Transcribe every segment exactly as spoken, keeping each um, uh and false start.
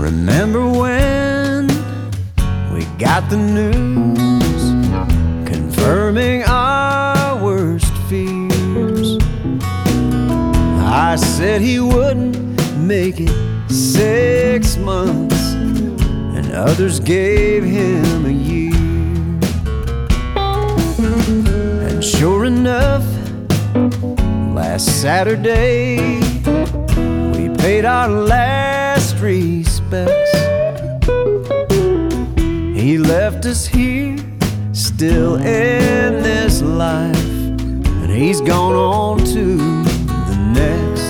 Remember when we got the news confirming our worst fears? I said he wouldn't make it six months, and others gave him a year. And sure enough, last Saturday we paid our last respects. He left us here, still in this life, and he's gone on to the next.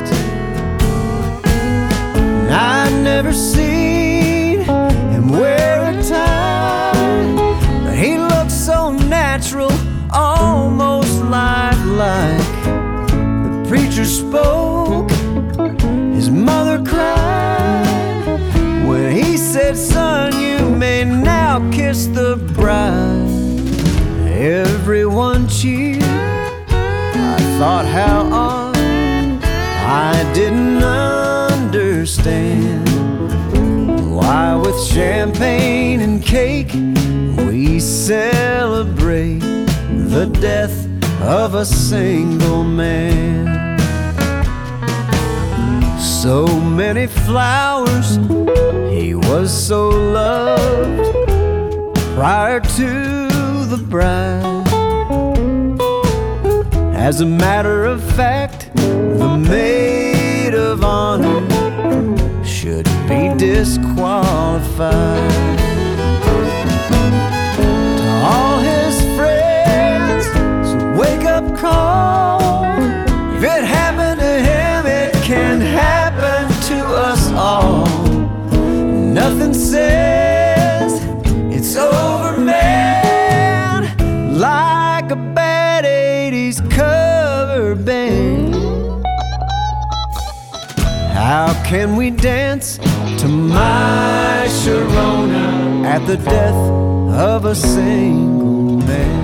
And I've never seen him wear a tie, but he looks so natural, almost lifelike. The preacher spoke, his mother cried when he said, "Son, you may now kiss the bride." Everyone cheered. I thought how odd, I didn't understand why with champagne and cake we celebrate the death of a single man. So many flowers, he was so loved prior to the bride. As a matter of fact, the maid of honor should be disqualified. To all his friends, it's a wake-up call. If it happened to him, it can happen to us all. Nothing says it's over, man, like a bad eighties cover band. How can we dance to My Sharona at the death of a single man?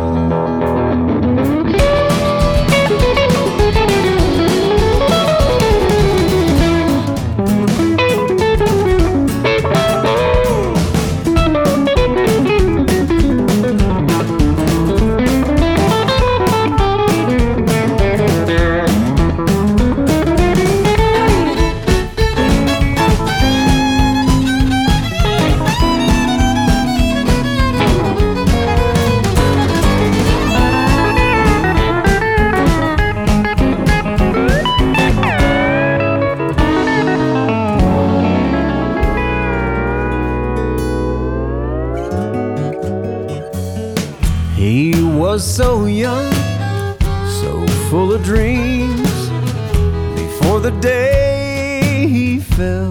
He was so young, so full of dreams, before the day he fell.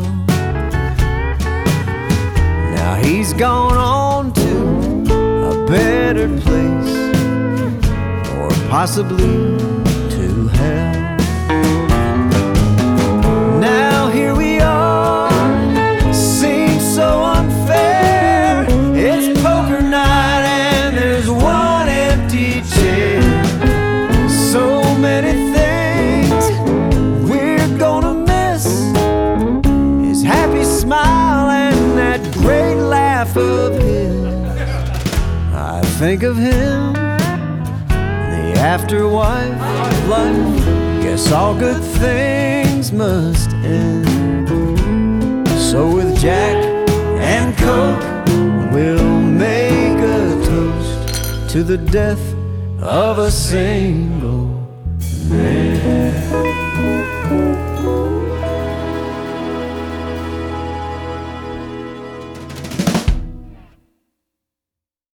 Now he's gone on to a better place, or possibly to hell. Now here we are, seems so unfair. It's poker night and there's one empty chair. So many things we're gonna miss, his happy smile and that great laugh of his. I think of him, the afterwife of life. Guess all good things must end. So with Jack and Coke, we'll make a toast to the death of a single man.